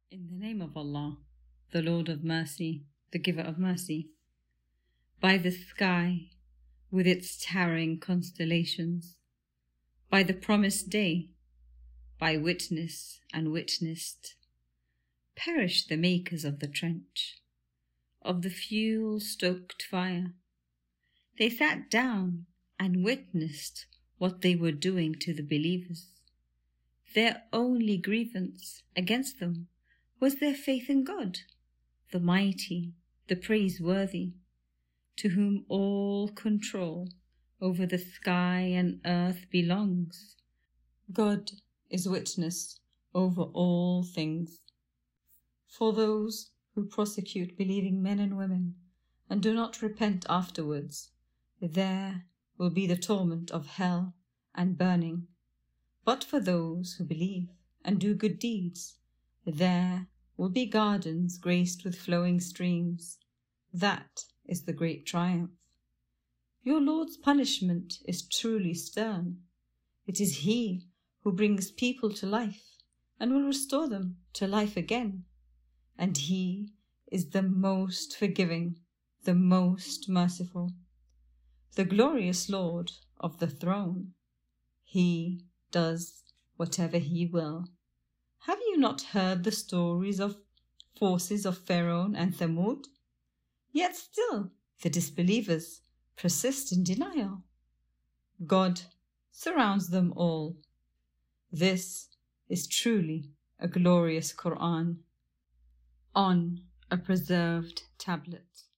In the name of Allah, the Lord of Mercy, the Giver of Mercy. By the sky, with its towering constellations, by the promised day, by witness and witnessed, perish the makers of the trench, of the fuel-stoked fire. They sat down and witnessed what they were doing to the believers. Their only grievance against them was their faith in God, the mighty, the praiseworthy, to whom all control over the sky and earth belongs. God is witness over all things. For those who prosecute believing men and women and do not repent afterwards, there will be the torment of hell and burning. But for those who believe and do good deeds, there will be gardens graced with flowing streams. That is the great triumph. Your Lord's punishment is truly stern. It is He who brings people to life and will restore them to life again. And He is the most forgiving, the most merciful, the glorious Lord of the throne. He does whatever He will. Have you not heard the stories of forces of Pharaoh and Thamud? Yet still the disbelievers persist in denial. God surrounds them all. This is truly a glorious Quran on a preserved tablet.